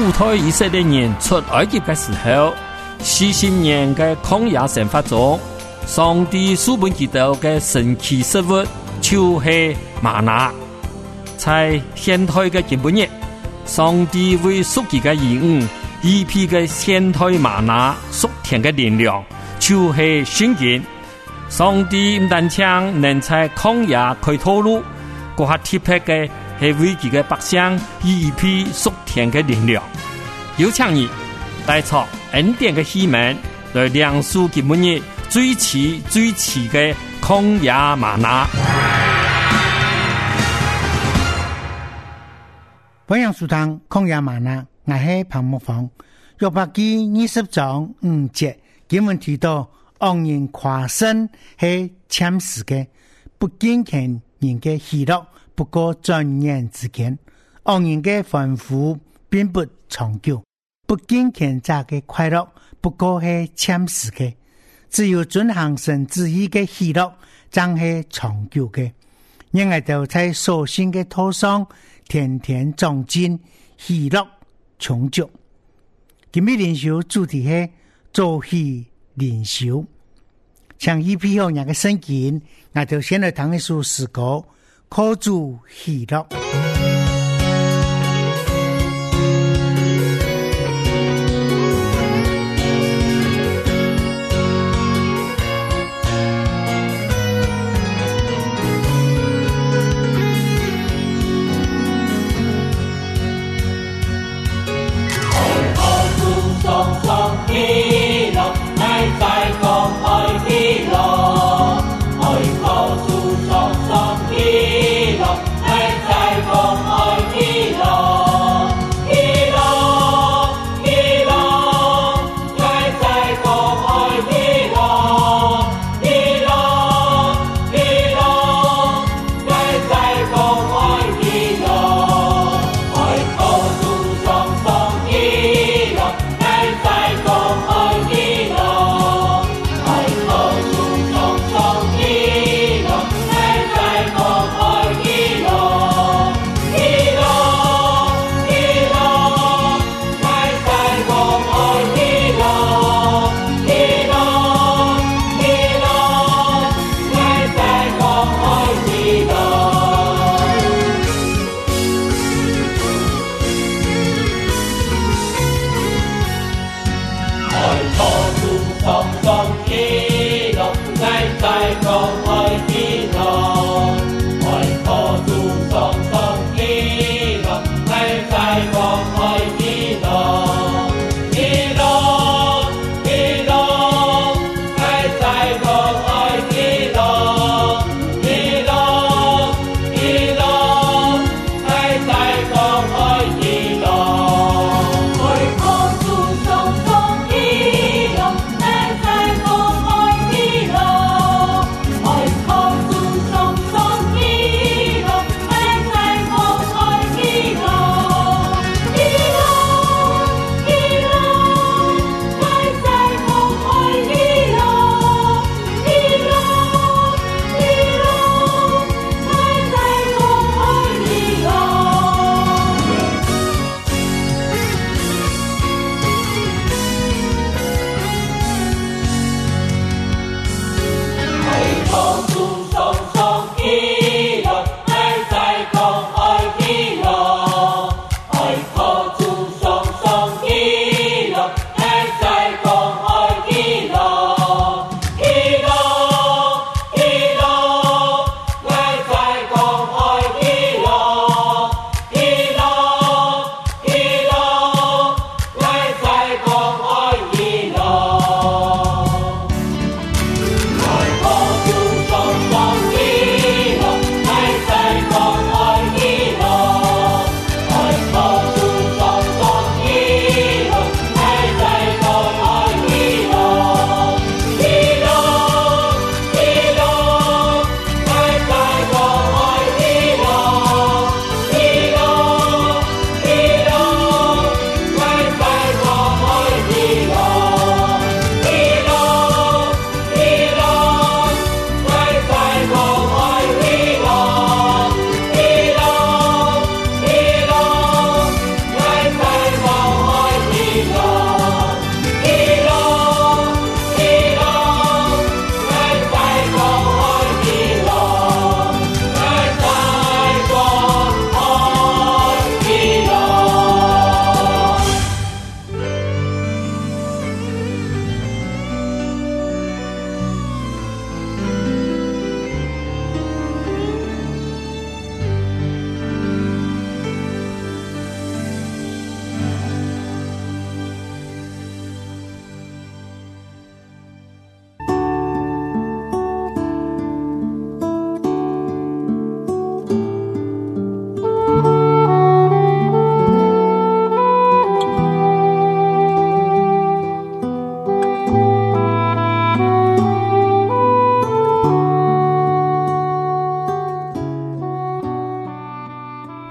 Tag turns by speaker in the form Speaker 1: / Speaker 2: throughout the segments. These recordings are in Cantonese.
Speaker 1: 主推以色列人出埃及的时候，40年的曠野生活中，上帝赐本基督的神奇食物就是玛拿。在现代的今日，上帝为属己的义务一批的现代玛拿属天的力量，就是圣经。上帝唔但将能在曠野開道路，嗰下特別嘅係為佢嘅百姓一批屬天嘅力量。有請你帶出恩典嘅希望，來亮出佢每日最遲嘅曠野嗎哪。
Speaker 2: 本樣書堂曠野嗎哪，我係彭木芳。約伯記20章5節，經文提到，惡人誇勝係暫時嘅，不堅強人嘅喜樂不過轉眼之間，惡人嘅豐富並不長久，不堅強者嘅快樂不過係暫時嘅，只有遵行神旨意嘅喜樂才係長久嘅。人係就在所信嘅土上天天長進，喜樂長久。今日靈修主題係做喜靈修，像一批後人嘅聖經，我就先來談一首詩歌，靠主喜樂。
Speaker 3: 愛靠主常常喜樂，愛在光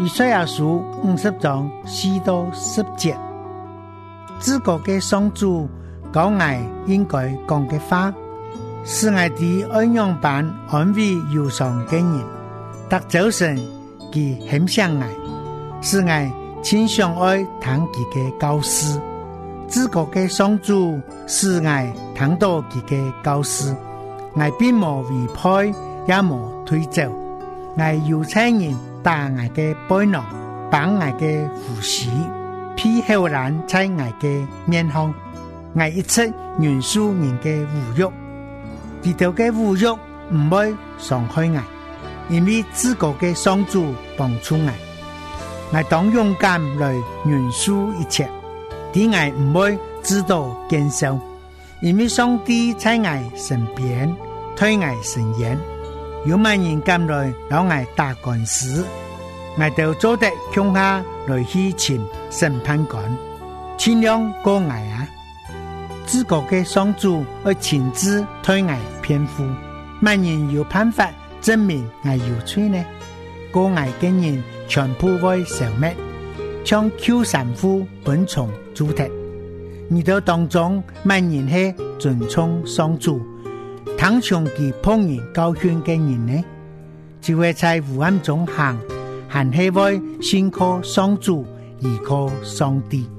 Speaker 2: 以賽亞書50章4到10節，自個嘅上主講我應該講嘅話，是我哋愛樣般安慰憂傷嘅人，得早晨佢很想我，是我親想愛聽佢嘅教師，自個嘅上主是我聽到佢嘅教師，我並無違背也無推走，我猶太人打我嘅背囊，綁我嘅護膝，披後欄在我嘅面上，我一切原屬人嘅侮辱，地頭嘅侮辱唔會傷害我，因為自個嘅上主幫助我，我當勇敢來原屬一切，啲我唔會知道減少，因為上帝在我身邊推我伸言，有萬人敢來讓我打官司，我就做得向下來去請審判官，盡量過我啊！自個嘅上主會親自推我偏負，萬人有辦法證明我有罪呢？過我嘅人全部會消滅，像秋山夫本從主題。你哋當中萬人係尊崇上主，倘像其碰人教訓嘅人呢，就會在黑暗中行，還係會信靠上主，依靠上帝。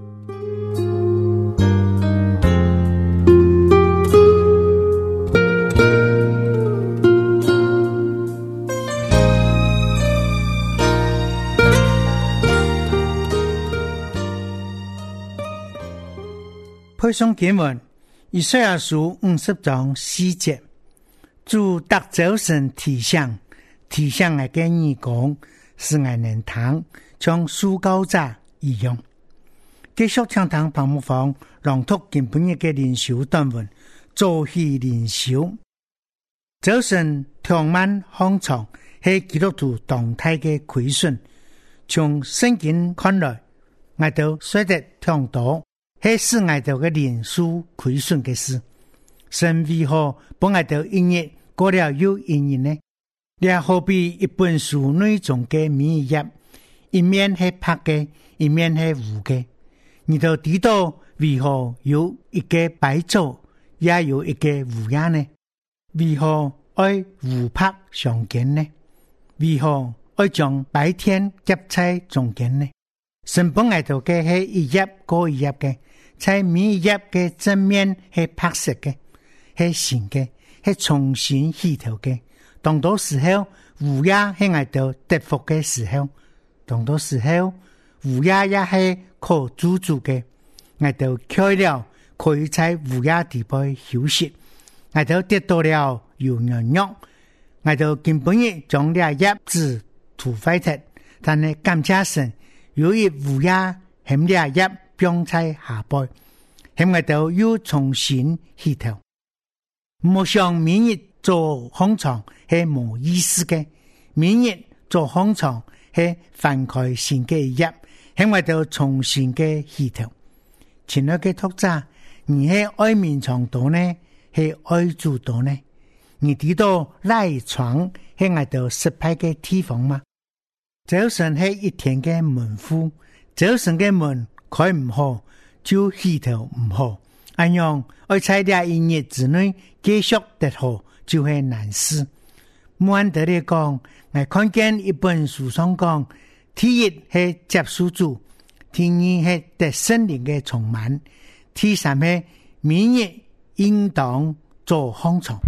Speaker 2: 配送經文，以賽亞書50章4節，主得早晨提醒我嘅耳講，使我能聽，像書教者一樣。繼續聽堂彭木房朗讀今本日嘅靈修短文，早起靈修。早晨長晚放長係基督徒動態嘅虧損，從聖經看來，我都說得聽到。係使我哋嘅靈書虧損嘅事，神為何幫我哋一日過了又一日呢？你好比一本書內中嘅每一頁，一面係白嘅，一面係糊嘅，你就知道為何有一個白晝，也有一個烏鴉呢？為何愛糊白相間呢？為何愛將白天夾在中間呢？神幫我哋嘅係一頁過一頁嘅。在每一頁嘅正面係白色嘅，係新嘅，係重新起頭嘅。當到時候，烏鴉係我哋得福嘅時候；當到時候，烏鴉也係可居住嘅。我哋開了，可以在烏鴉地背休息。我哋得到了有養育，我哋根本亦將呢葉子塗壞掉，但係感謝神，由於烏鴉係呢葉。放在下背，喺我度要重新起頭。唔想明日做空床係冇意思嘅，明日做空床係翻開新嘅一頁，喺我度重新嘅起頭。前日嘅讀者，你係愛面床多呢，係愛住多呢？你知道賴床喺我度失敗嘅地方嗎？早晨係一天嘅門戶，早晨嘅門。開唔好就起頭唔好，按樣愛在呢一日之內繼續得好就係難事。穆罕德利講，我看見一本書上講，第一係接受主，第二係得聖靈嘅充滿，第三係每日應當做放鬆。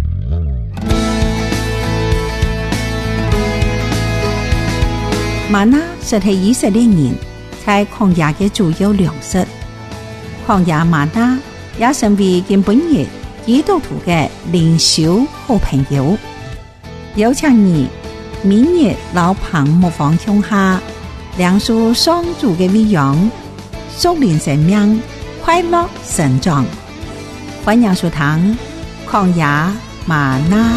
Speaker 3: 嗎哪實係以色列人在曠野嘅主要糧食，曠野嗎哪也成為今本日基督徒嘅靈修好朋友。有請你明日老彭牧房鄉下梁樹雙主嘅威揚，屬靈生命快樂成長。歡迎收聽曠野嗎哪。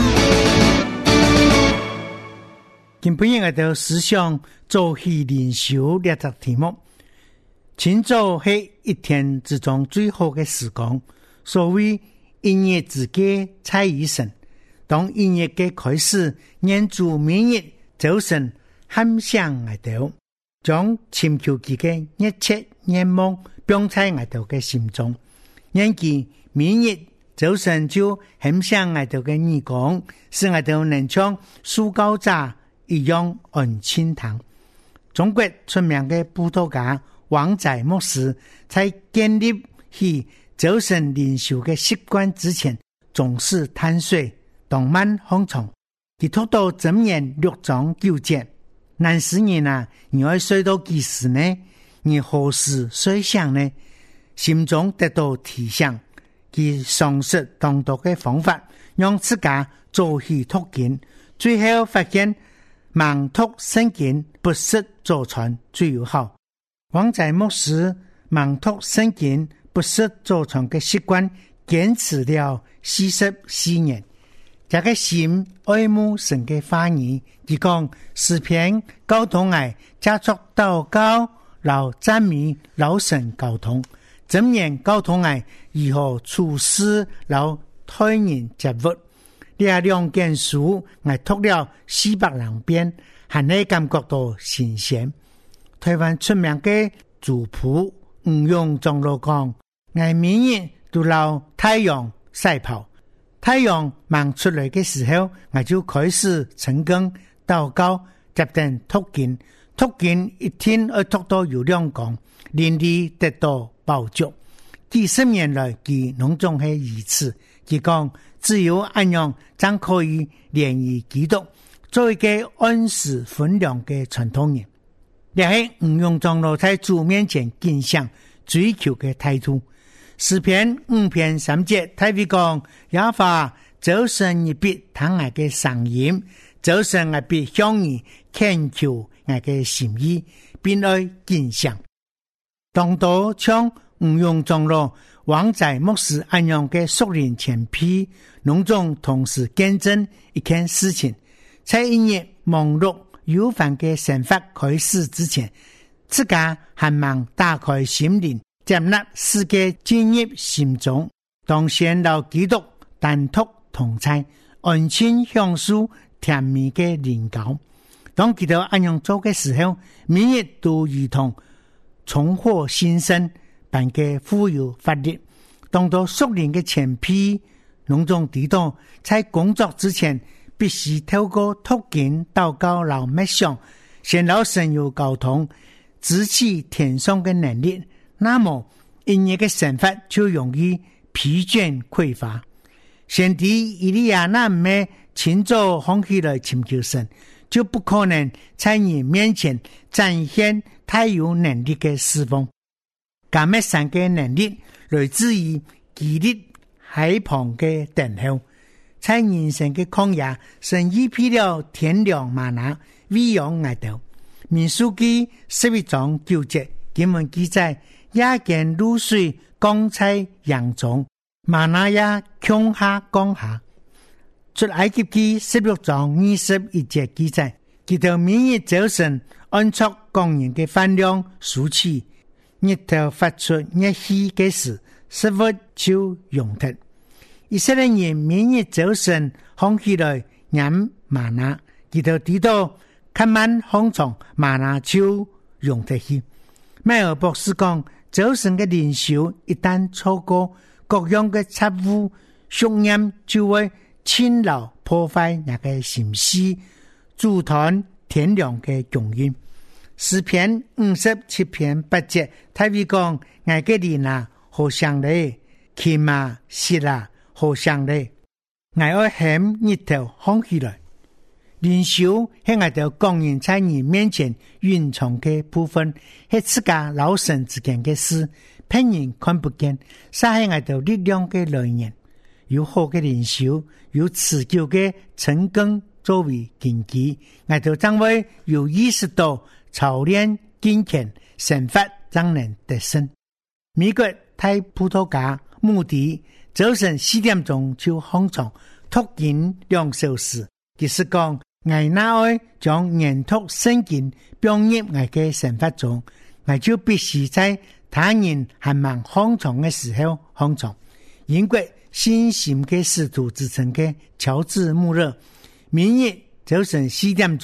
Speaker 2: 今本日我哋思想早起靈修呢個題目，清早係一天之中最好嘅時光，所謂一日之計在於晨。當一日嘅開始，念住明日早晨喊響我哋， 將尋求佢嘅熱切願望放在我哋嘅心中。因其每日早晨就很像我哋嘅義工，使我哋能像書教者一樣安親堂。中國出名嘅布道家王在牧師在建立起早晨靈修嘅習慣之前，總是貪睡動漫放鬆。佢讀到箴言6章9節，難使人啊，你要睡到幾時呢？你何時睡想呢？心中得到提醒，佢嘗試當道嘅方法，讓自家早起讀經，最後發現盲讀聖經不是早晨最有效。王在牧師盲讀聖經不是早晨嘅習慣，堅持了44年。這個心愛慕神嘅話語，佢講詩篇交通愛加速禱告，老讚美老神交通，箴言交通愛如何處事老待人接物。這兩件書我讀了400遍，還係感覺到新鮮。台灣出名嘅族譜吳用長老講，我每日都留太陽曬泡。太陽冒出來的時候，我就開始晨更禱告，接着讀經。讀經一天要讀到有2講，靈力得到保障。幾十年來，佢農種係如此。佢講只有安樣，才可以連於基督，做一個按時分糧的傳統人。這是吳用長老在主面前敬向追求的態度。詩篇5篇3節，他會講：耶和華早晨一必聽我嘅聲音，早晨我必向你懇求我嘅心意，並來敬向。當到像吳用長老、王在牧師安樣嘅屬靈前輩，農眾同時見證一件事情，在一日忙碌有煩嘅生活開始之前，自家還忙打開心靈，接納世界進入心中，當先到基督單獨同在，安親享受甜蜜嘅靈感。當基督安樣做嘅時候，每日都如同重獲新生，般嘅富有法力。當到屬靈嘅前輩，農眾知道在工作之前，必須透過讀經、禱告、老默想，先老神有溝通，支起天上嘅能力。那麼一日嘅生活就容易疲倦匱乏。先知以利亞那麼清早放棄來尋求神，就不可能在你面前展現太有能力嘅侍奉。迦密神嘅能力來自於基律海旁嘅等候，在人生嘅曠野，神預備了天糧嗎哪餵養我哋。民數記11章9節經文記載，夜間露水降在陽中，嗎哪也降下降下。出埃及記16章21節記載，佢哋每日早晨按照供應嘅飯量數起，日頭發出熱氣嘅時，食物就用得。以色列人每日早晨放起來飲嗎哪，佢哋知道今晚放鬆嗎哪就用得去。邁爾博士講，早晨嘅靈修一旦錯過，各樣嘅雜物熏染就會侵擾破壞那個心思，阻斷天良嘅供應。詩篇57篇8節，他會講：我嘅靈啊，好想你；氣啊，息啊，好想你。我要向日頭放起來。靈修係我哋講人在你面前隱藏嘅部分，係自家老神之間嘅事，別人看不見，是係我哋力量嘅來源。有好嘅靈修，有持久嘅成功作為根基，我哋將會有意識到操練堅強，神法讓人得勝。美國太葡萄架目的早晨4點鐘就放鬆讀經2小時，其實講我那愛將研讀聖經表入我嘅生活中，我就必須在他人還蠻放鬆嘅時候放鬆。英國新型嘅使徒之稱嘅喬治穆勒，每日早晨4點鐘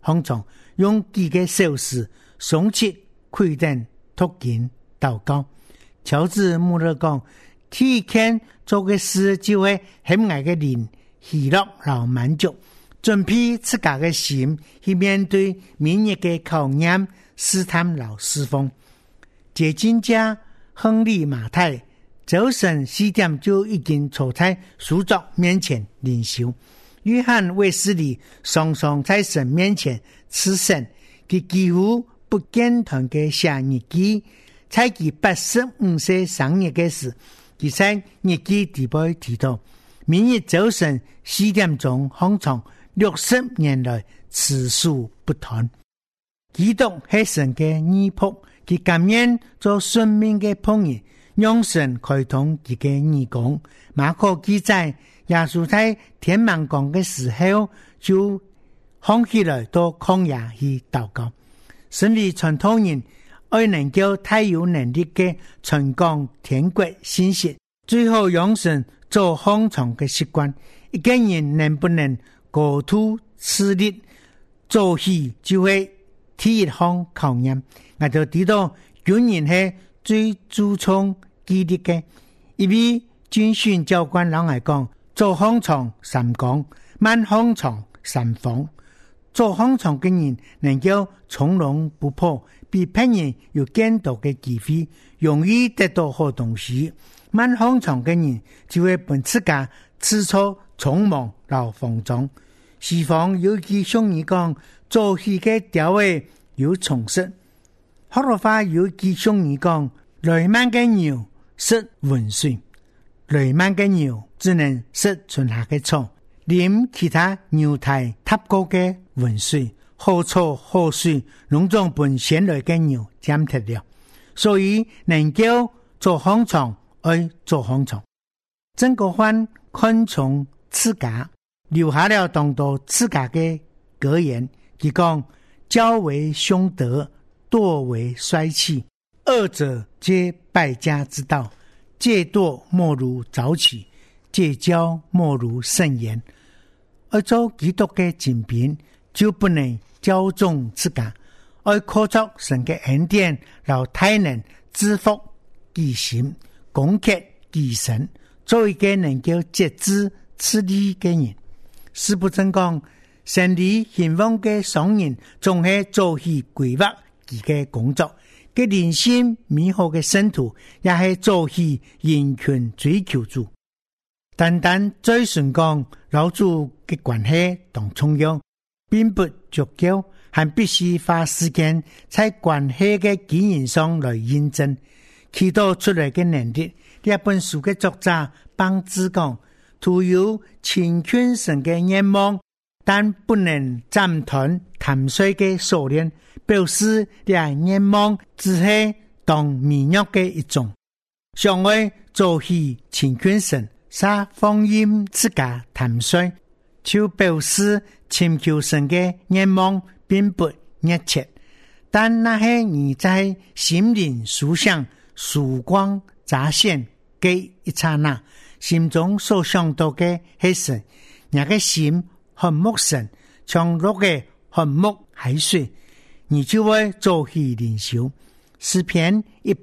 Speaker 2: 方从用自己手势耸起开灯读经祷告。乔治穆勒讲，天天做嘅事就會很愛嘅人喜樂和滿足，準備自家嘅心去面對明日嘅考驗、試探和侍奉。解經家亨利馬太早晨4點就已經坐在書桌面前靈修。約翰衛斯理常常在神面前吃神，佢幾乎不間斷嘅寫日記。在佢85歲生日嘅時，佢在日記底部提到，明日早晨4點鐘方從60年來此數不斷。基督係神嘅義僕，佢甘願做生命嘅僕人，讓神開通佢嘅義工。馬可記載，耶穌在天晚光嘅時候就放起來到曠野去禱告。神理傳統人愛能夠太有能力嘅傳講天國信息，最後養成做方長嘅習慣。一個人能不能過度自律，做戲就會提一項考驗。我就知道軍人係最注重紀律嘅，因為軍訓教官老係講，做方長3講，慢方長3放。做方長嘅人能夠從容不迫，比別人有更多嘅機會，容易得到好東西。慢方長嘅人就會本自家吃錯匆忙老慌張。西方有句俗語講，做戲嘅調位有重色。學羅話有句俗語講，累慢嘅牛食溫水，累慢嘅牛只能食春夏嘅草，飲其他牛胎塔高嘅溫水，好草好水，農莊本先來嘅牛減脫了。所以能夠做方長，愛做方長。曾國藩看重自家，留下了當多自家嘅格言，佢講：驕為凶德，惰為衰氣，二者皆敗家之道。戒惰莫如早起，戒驕莫如慎言。而做基督嘅精兵，就不能驕縱自家，而靠着神嘅恩典，然後太能制服己心，攻克己身，做一個能夠節制自理嘅人。司布真講，神理興旺嘅商人，總係做起規劃佢嘅工作。嘅靈性美好嘅信徒，也係做起人權追求主。單單追尋講老主嘅關係當重要，並不足夠，還必須花時間在關係嘅經營上來驗證。祈禱出來嘅能力，呢一本書嘅作者幫之講，徒有親近神嘅願望，但不能暫斷談水嘅鎖鏈，表示呢願望只係當迷藥嘅一種。上愛做起親近神，撒放任自家談水，就表示尋求神嘅願望並不熱切。但那些你在心靈書上曙光乍現嘅一剎那，心中所想到嘅係神，那個心很陌生，像落嘅很木海水，你就會做起靈修。詩篇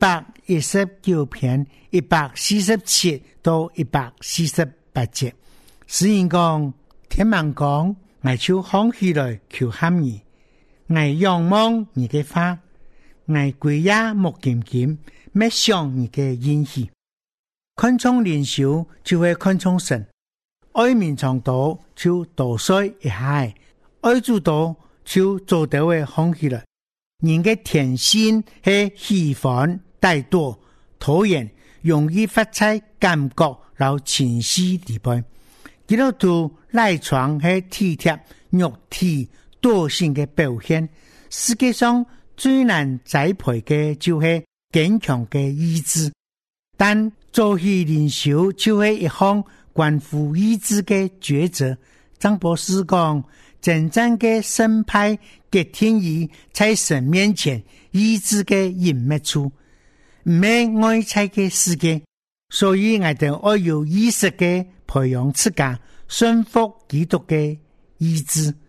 Speaker 2: 119篇147到148節，詩人講：天晚講，我就放起來求喊你，我仰望你嘅花，我歸也目睏睏，沒想你嘅應許。看重靈修就會看重神，愛民長多就多水一海，愛主多就做得會放起來。人嘅天性係喜歡怠惰拖延，容易發在感覺然後情緒地背。基督徒賴床係體貼肉體惰性嘅表現。世界上最難栽培嘅就係堅強嘅意志，但做起靈修就係一項關乎意志嘅抉擇。張博士講，真正嘅勝敗嘅天意在神面前意志嘅隱秘處，唔係外在嘅世界。所以我哋要有意識嘅培養自家順服基督嘅意志。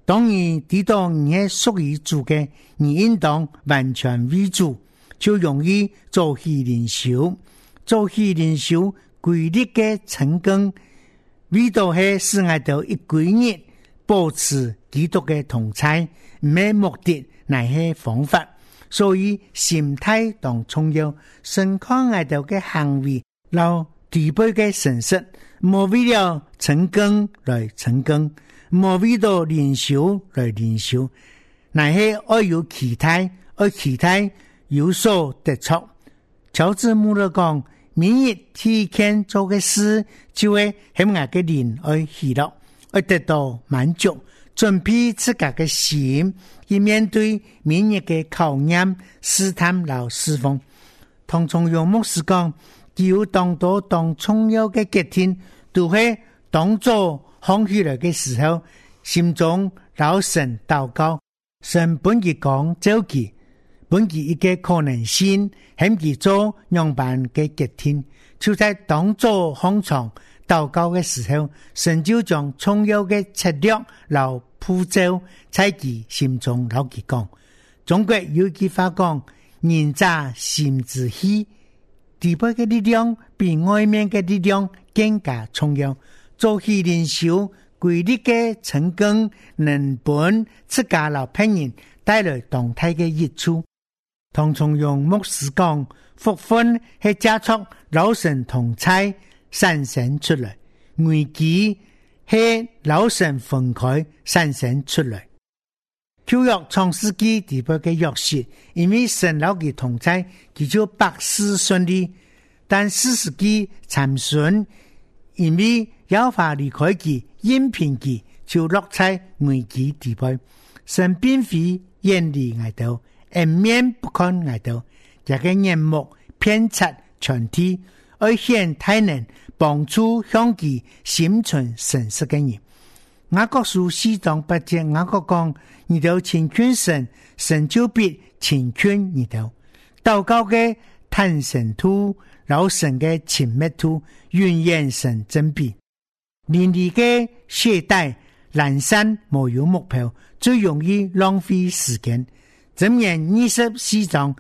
Speaker 2: 當你知道你係屬於主嘅，你應當完全為主，就容易做起靈修。做起靈修規律嘅成功，為到係使我哋一幾日保持基督嘅同在，唔係目的，乃係方法。所以心態當重要，深看我哋嘅行為，留地背嘅誠實，莫為了成功來成功。莫為到靈修來靈修，乃係愛有期待，愛期待有所得着。喬治穆勒講，每日天天做嘅事，就會喺我嘅靈愛喜樂，愛得到滿足，準備自家嘅心，以面對每日嘅考驗、試探和侍奉。唐崇榮牧師講，只有當到當重要嘅決定，都係當做放起來的時候，心中老神禱告，神本佢講周記，本佢一個可能性，喺佢做樣板嘅決定，就在當做放長禱告嘅時候，神就將重要嘅策略留鋪招，在佢心中老佢講。中國有句話講，人渣心之氣，地背嘅力量比外面嘅力量更加重要。做起靈修規律嘅成功，能本自家老朋友帶來動態嘅益處。唐崇榮牧師講，福分係加速老神同在產生出來，危機係老神分開產生出來。舊約創世紀地背嘅約瑟，因為神老嘅同在，佢就百事順利，但士師記參孫因為耶和華離開佢，應聘佢，就落在危機地背。神並非遠離外頭，掩面不看外頭，這個眼目遍察全地，而顯大能幫助向佢心存誠實嘅人。雅各書4章8節，雅各講：你都親近神，神就必親近你都。禱告嘅坦誠土，老神嘅親密土，願眼神真比。年齡嘅懈怠、懶散、沒有目標，最容易浪費時間。箴言24章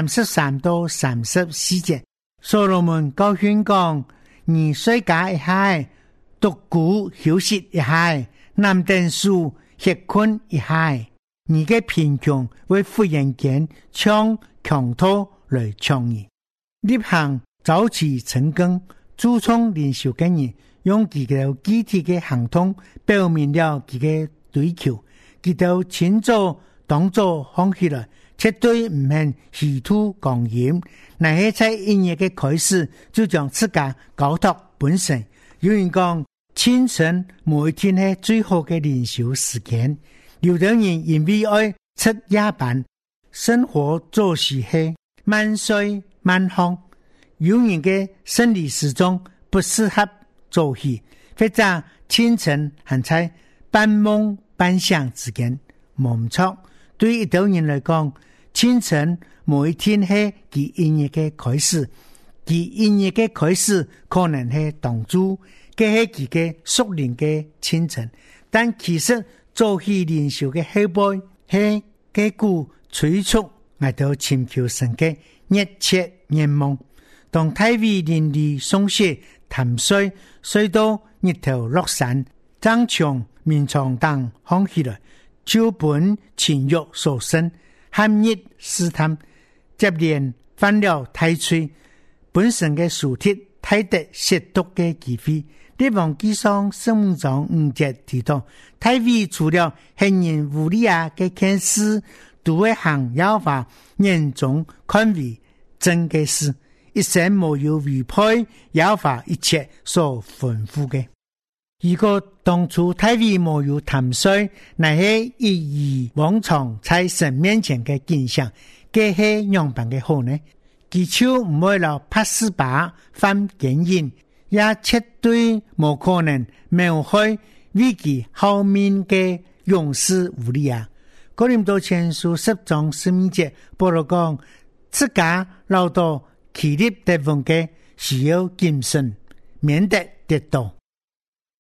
Speaker 2: 33到34節，所羅門教訓講：你睡覺一下，獨孤休息一下，南等書歇困一下，你嘅貧窮為忽然間將強盜來搶你。立行早期成功，注重靈修嘅人，用佢嘅具體嘅行動表明了佢嘅追求，佢就親做當做放棄了，絕對唔係虛土講言，乃係在一日嘅開始就將自家交託本身。有人講清晨每一天係最好嘅靈修時間，有的人因為愛出夜班，生活作息係慢睡慢放，有人嘅生理時鐘不適合早起，或者清晨還在半夢半醒之間，冇錯。對一啲人來講，清晨每一天係佢一日嘅開始，佢一日嘅開始可能係當主，佢係佢嘅屬靈嘅清晨，但其實早起靈修嘅後輩係幾股催促嚟到尋求神嘅熱切願望。當太陽淋漓鬆懈淡水，水到日頭落山，爭長面床等看起來，就本情欲所生，寒熱試探，接連犯了太歲，本身嘅屬體太得褻瀆嘅機會。列王紀上聖章5節提到，太陽除了行人烏利亞嘅件事，都會行耶和華眼中看為真嘅事，一生沒有違背耶和華一切所吩咐嘅。如果當初太陽沒有淡水，乃係一如往常在神面前嘅景象，這係樣板嘅好呢？佢就唔會了88番經驗，也絕對冇可能描繪危機後面嘅勇士烏利亞。哥林多前書10章12節，保羅講：自家老到企立得穩嘅，需要謹慎，免得跌倒。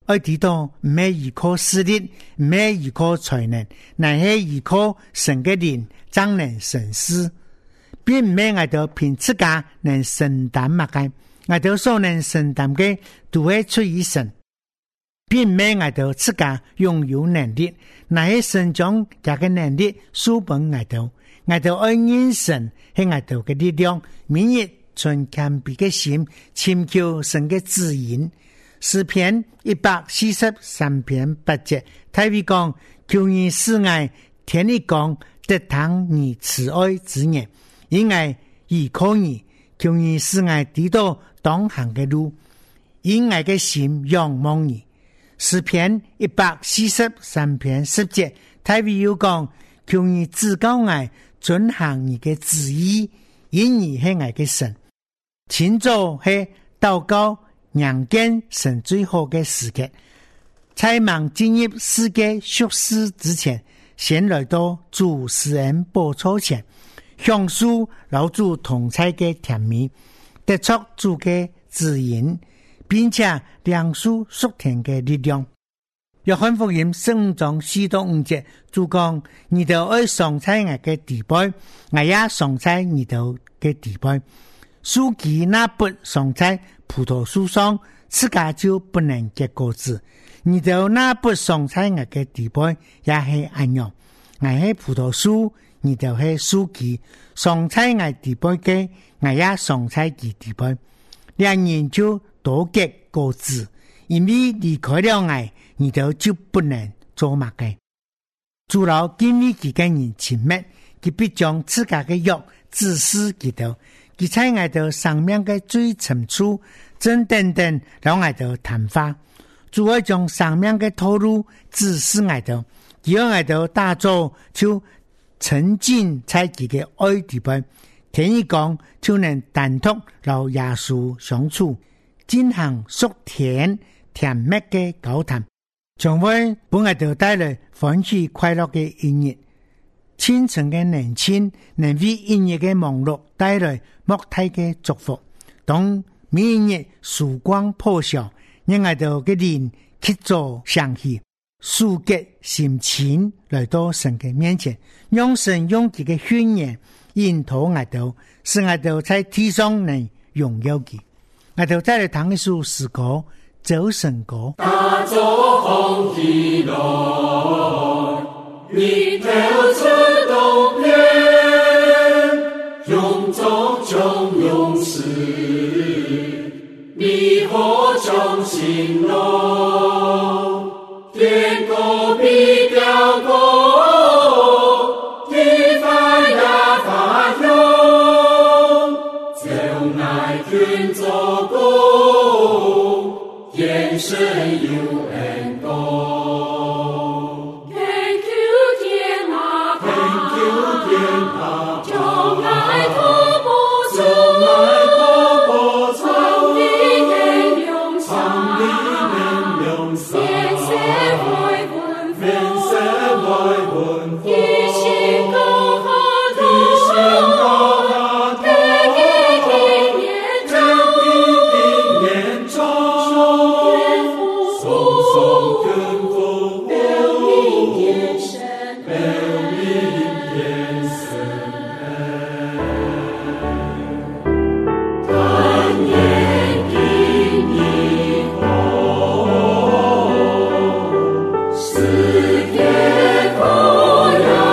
Speaker 2: 要知道唔係依靠實力，唔係依靠才能，乃係依靠神嘅靈，才能成事。並唔係我哋憑自家能承擔乜嘅，我哋所能承擔嘅都係出於神。並唔係我哋自家擁有能力，乃係神將這個能力賜俾我哋愛認神係我哋嘅力量，每日存謙卑嘅心，尋求神嘅指引。詩篇143篇8節，大衛講：求你使我天天講得當你慈愛之言，因我依靠你，求你使我知道當行嘅路，因我嘅心仰望你。詩篇143篇10節，大衛又講：求你指教我遵行你嘅旨意，因你係我嘅神。清早係禱告讓見神最好嘅時刻，在忙進入世界俗事之前，先來到主施恩寶座前，享受老主同在嘅甜蜜，得出主嘅指引，並且領受屬天嘅力量。約翰福音15章4到5節，主講：你哋愛常在我嘅地位，我也常在你哋嘅地位。樹枝那不常在葡萄樹上，自家就不能結果子。你哋那不常在我嘅地位，也係一樣。我係葡萄樹，你哋係樹枝，常在我地位嘅，我也常在其地位。兩人就多結果子，因為離開了我，你哋就不能做乜嘅。主老經歷幾個人親密，佢必將自家嘅約指示佢哋。佢在我哋生命嘅最深處，正等等讓我哋談話。主要將生命嘅道路指示我哋，叫我哋打造就沉浸在佢嘅愛地裏。聽一講就能單獨讓耶穌相處，進行屬天甜蜜嘅交談，將會幫我哋帶來歡喜快樂嘅音樂。清晨嘅年輕能為音樂嘅忙碌帶來莫大嘅祝福。當每日曙光破曉，讓我哋嘅靈去做想起，肅結心情來到神嘅面前，讓神用佢嘅宣言引導我哋，使我哋在地上能榮耀佢。我哋再嚟唱一首詩歌，走神歌。
Speaker 4: 大作紅旗來，你頭出東邊，勇中中勇士，你火中興隆，天高必雕過，地發也發勇，就愛天作工，眼神有恩公。 世界不要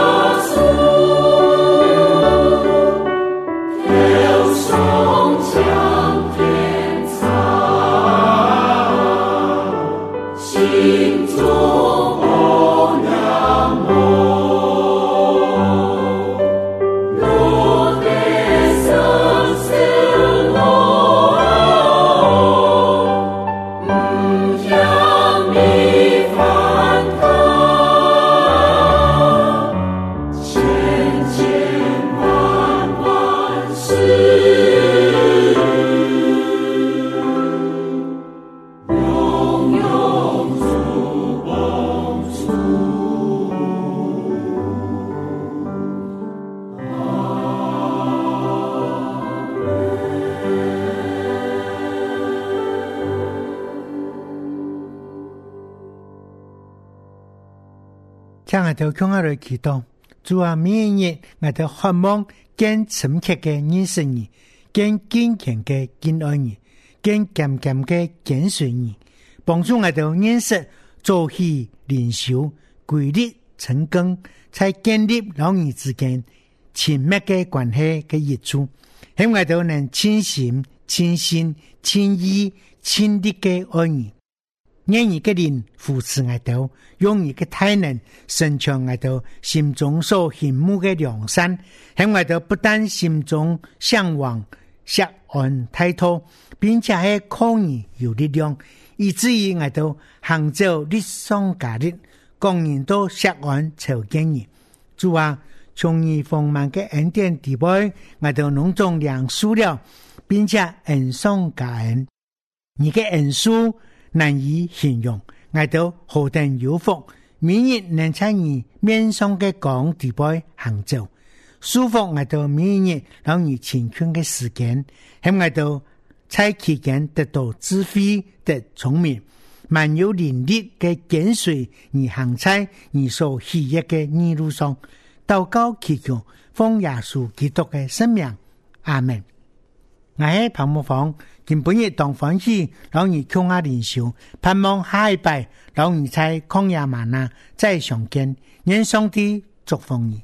Speaker 2: 請我哋向我哋祈禱，主啊，每一日我哋渴望更深刻嘅認識你，更堅強嘅敬愛你，更漸漸嘅跟隨你，幫助我哋認識做戲靈修規律成功，才建立老你之間親密嘅關係嘅益處，希望我哋能親心親心親意親力嘅愛你，願你嘅靈扶持我哋，用你嘅大能伸長我哋心中所羨慕嘅良善，希望我哋不但心中向往錫安態度，並且係靠你有力量，以至於我哋行走日上加日，工人都錫安朝見你。主啊，從你豐滿嘅恩典地位，我哋隆重梁樹了，並且恩上加恩，你嘅恩賜難以形容，我哋何等有福，每日能在你面上嘅光地位行走，舒服我哋每日讓你乾坤嘅時間，喺我哋在期間得到智慧的聰明，萬有靈力嘅跟隨你行在你所喜悅嘅義路上，禱告祈求奉耶穌基督嘅聖名，阿們。我喺彭木房今本日當歡喜，讓你共下靈修，盼望下一拜，讓你在曠野嗎哪再相見，願上帝祝福你。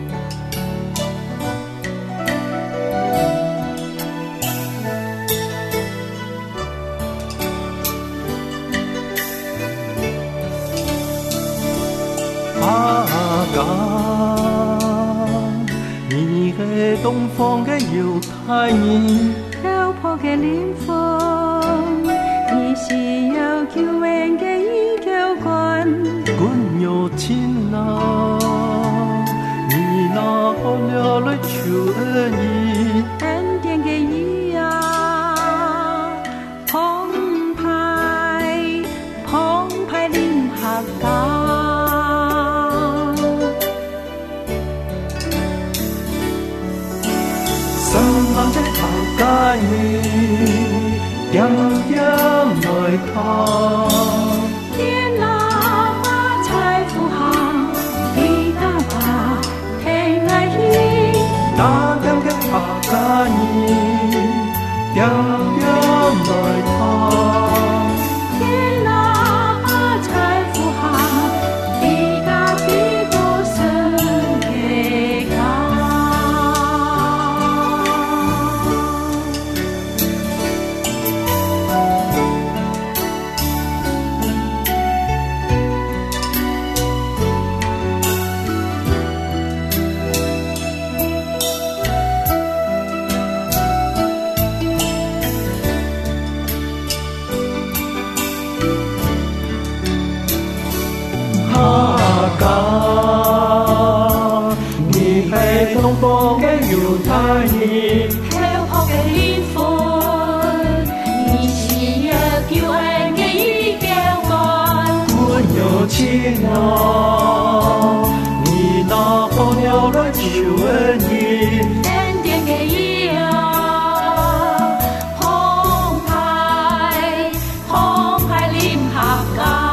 Speaker 5: 阿嘎，你係東方嘅猶太人，
Speaker 6: 漂泊嘅靈魂，你是有救恩嘅依靠關，
Speaker 5: 君有情啊，你拿好了來求恩義，
Speaker 6: 恩典嘅義啊，澎湃臨客家。
Speaker 5: 家你點點來看，
Speaker 6: 天哪馬財富行，地大把天愛意，
Speaker 5: 那點嘅客家你點點來看，
Speaker 6: 天哪馬財富行，地大地多神嘅家。
Speaker 5: 東方嘅猶太人，
Speaker 6: 漂泊嘅靈魂，你是有救恩嘅依靠關，
Speaker 5: 君有情啊，你拿好了來求恩義，
Speaker 6: 恩典嘅義啊，澎湃臨客家。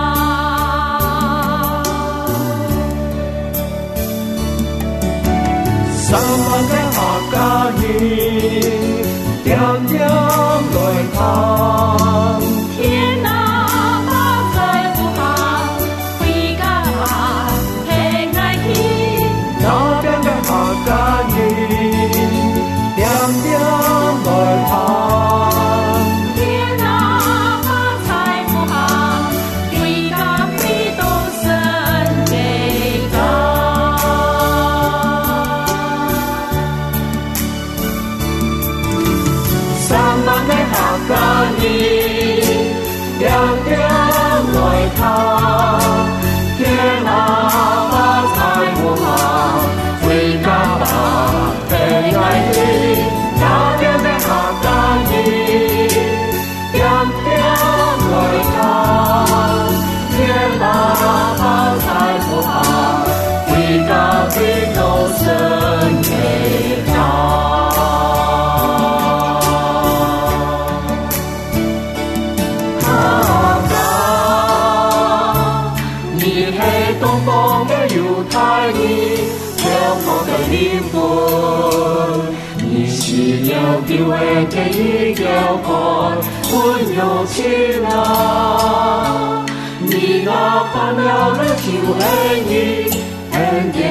Speaker 5: 三萬嘅客家人，點點來看，
Speaker 6: 天哪馬財富行，回家平安喜，
Speaker 5: 那邊嘅客家人，點點來看，
Speaker 6: 天哪馬財富行，回家必到神嘅家。
Speaker 5: 三萬嘅客家人。
Speaker 4: 我的灵魂。你是了救恩的一条河，温柔起来。你哪怕了了救恩你，恩典